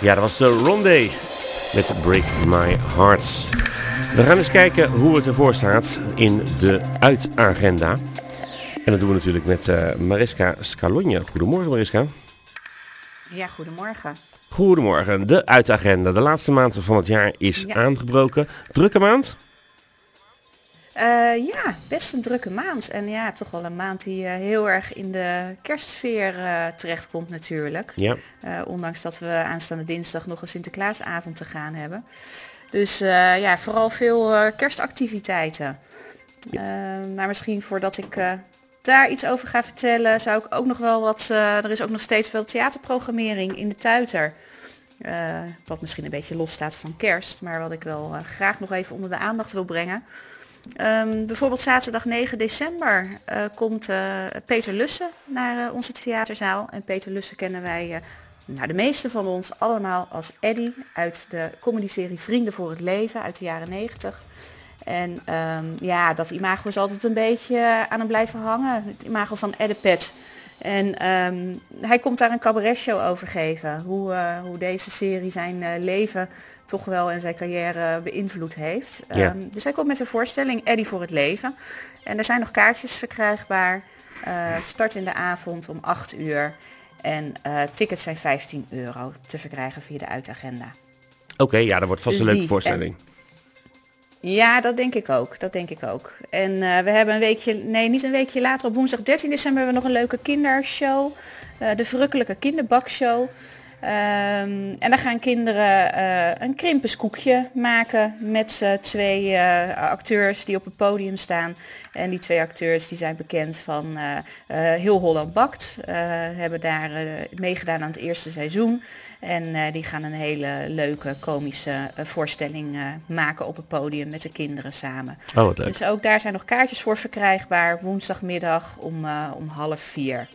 Ja, dat was Rondé met Break My Heart. We gaan eens kijken hoe het ervoor staat in de uitagenda. En dat doen we natuurlijk met Mariska Scalogna. Goedemorgen Mariska. Ja, goedemorgen. Goedemorgen. De uitagenda. De laatste maand van het jaar is aangebroken. Drukke maand? Ja, best een drukke maand. En ja, toch wel een maand die heel erg in de kerstsfeer terechtkomt natuurlijk. Ja. Ondanks dat we aanstaande dinsdag nog een Sinterklaasavond te gaan hebben. Dus ja, vooral veel kerstactiviteiten. Maar misschien voordat ik daar iets over ga vertellen, zou ik ook nog wel wat... er is ook nog steeds veel theaterprogrammering in de Tuiter. Wat misschien een beetje los staat van kerst, maar wat ik wel graag nog even onder de aandacht wil brengen. Bijvoorbeeld zaterdag 9 december komt Peter Lussen naar onze theaterzaal. En Peter Lussen kennen wij, de meeste van ons, allemaal als Eddy uit de comedyserie Vrienden voor het Leven uit de jaren 90. En ja, dat imago is altijd een beetje aan hem blijven hangen. Het imago van Eddepet. En hij komt daar een cabaretshow over geven. Hoe deze serie zijn leven toch wel en zijn carrière beïnvloed heeft. Dus hij komt met een voorstelling, Eddy voor het Leven. En er zijn nog kaartjes verkrijgbaar. Start in de avond om 8 uur. En tickets zijn €15 te verkrijgen via de uitagenda. Oké, ja, dat wordt vast dus een leuke voorstelling. Ja, dat denk ik ook. En we hebben niet een weekje later, op woensdag 13 december hebben we nog een leuke kindershow. De Verrukkelijke Kinderbakshow. En dan gaan kinderen een krimpeskoekje maken met 2 acteurs die op het podium staan. En die 2 acteurs die zijn bekend van Heel Holland Bakt. Hebben daar meegedaan aan het eerste seizoen. En die gaan een hele leuke komische voorstelling maken op het podium met de kinderen samen. Oh, wat leuk. Dus ook daar zijn nog kaartjes voor verkrijgbaar. Woensdagmiddag om 3:30.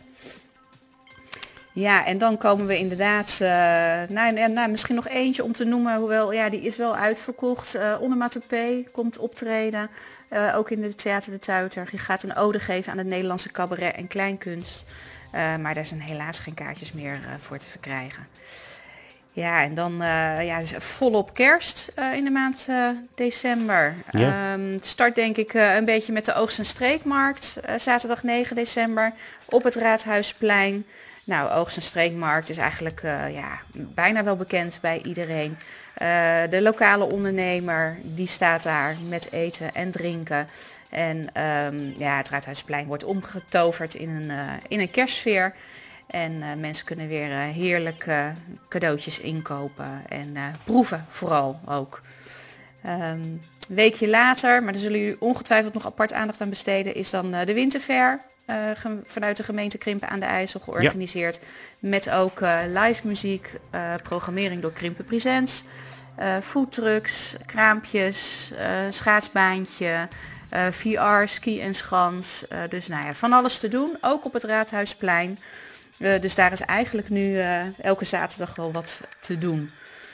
Ja, en dan komen we inderdaad, misschien nog eentje om te noemen, hoewel, ja, die is wel uitverkocht. Onomatopee komt optreden, ook in de Theater de Tuiter. Die gaat een ode geven aan het Nederlandse cabaret en kleinkunst. Maar daar zijn helaas geen kaartjes meer voor te verkrijgen. Ja, en dan dus volop kerst in de maand december. Ja. Het start denk ik een beetje met de Oogst- en Streekmarkt. Zaterdag 9 december op het Raadhuisplein. Nou, Oogst- en Streekmarkt is eigenlijk bijna wel bekend bij iedereen. De lokale ondernemer die staat daar met eten en drinken. En het Raadhuisplein wordt omgetoverd in een kerstsfeer. En mensen kunnen weer heerlijk cadeautjes inkopen en proeven vooral ook. Een weekje later, maar daar zullen jullie ongetwijfeld nog apart aandacht aan besteden, is dan de Winterfair. Vanuit de gemeente Krimpen aan de IJssel georganiseerd. Ja. Met ook live muziek, programmering door Krimpen Presents, foodtrucks, kraampjes, schaatsbaantje, VR, ski en schans. Dus van alles te doen, ook op het Raadhuisplein. Dus daar is eigenlijk nu elke zaterdag wel wat te doen.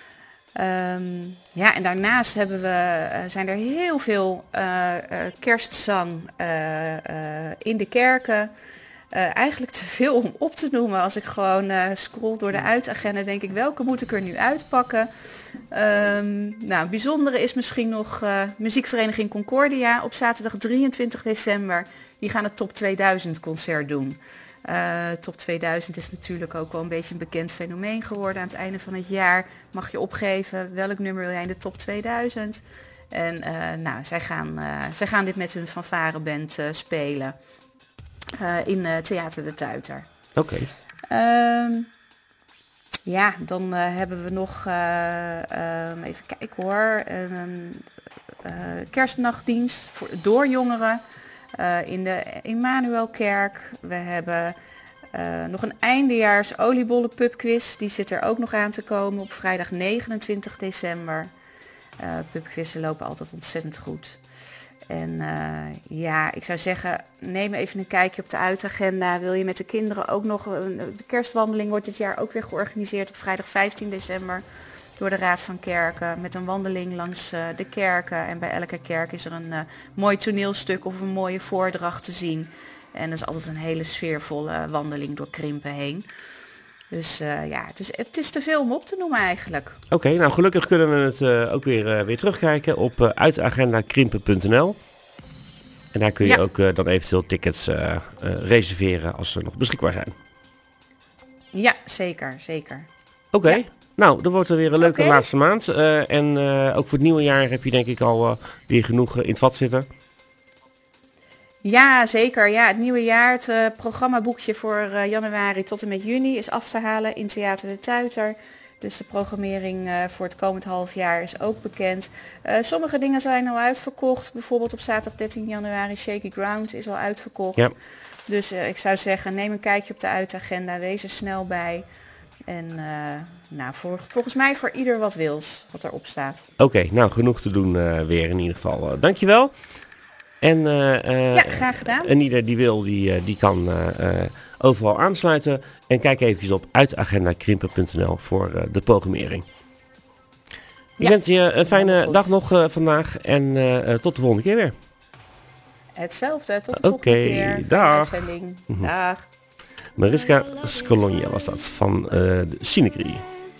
En daarnaast zijn er heel veel kerstzang in de kerken. Eigenlijk te veel om op te noemen. Als ik gewoon scroll door de uitagenda, denk ik, welke moet ik er nu uitpakken? Een bijzondere is misschien nog muziekvereniging Concordia op zaterdag 23 december. Die gaan het Top 2000 concert doen. Top 2000 is natuurlijk ook wel een beetje een bekend fenomeen geworden. Aan het einde van het jaar mag je opgeven welk nummer wil jij in de Top 2000. En zij gaan dit met hun fanfareband spelen in Theater de Tuiter. Oké. Dan hebben we nog, even kijken hoor, kerstnachtdienst door jongeren. In de Immanuelkerk. We hebben nog een eindejaars oliebollen pubquiz. Die zit er ook nog aan te komen op vrijdag 29 december. Pubquizzen lopen altijd ontzettend goed. En ik zou zeggen, neem even een kijkje op de uitagenda. Wil je met de kinderen ook nog... De kerstwandeling wordt dit jaar ook weer georganiseerd op vrijdag 15 december. Door de Raad van Kerken met een wandeling langs de kerken. En bij elke kerk is er een mooi toneelstuk of een mooie voordracht te zien. En dat is altijd een hele sfeervolle wandeling door Krimpen heen. Dus het is te veel om op te noemen eigenlijk. Oké, nou gelukkig kunnen we het ook weer terugkijken op uitagendakrimpen.nl. En daar kun je ook dan eventueel tickets reserveren als ze nog beschikbaar zijn. Ja, zeker. Oké. Ja. Nou, dan wordt er weer een leuke laatste maand. En ook voor het nieuwe jaar heb je denk ik al weer genoeg in het vat zitten. Ja, zeker. Ja, het nieuwe jaar, het programmaboekje voor januari tot en met juni is af te halen in Theater de Tuiter. Dus de programmering voor het komend half jaar is ook bekend. Sommige dingen zijn al uitverkocht. Bijvoorbeeld op zaterdag 13 januari Shaky Ground is al uitverkocht. Ja. Dus ik zou zeggen, neem een kijkje op de uitagenda. Wees er snel bij. En volgens mij voor ieder wat wils wat erop staat. Oké, nou genoeg te doen weer in ieder geval. Dankjewel. En, graag gedaan. En ieder die wil, die kan overal aansluiten. En kijk eventjes op uitagendakrimpen.nl voor de programmering. Ik wens je een fijne dag nog vandaag. En tot de volgende keer weer. Hetzelfde, tot de volgende keer. Dag. Dag. Mariska Scalogna was dat van de Cinecrie.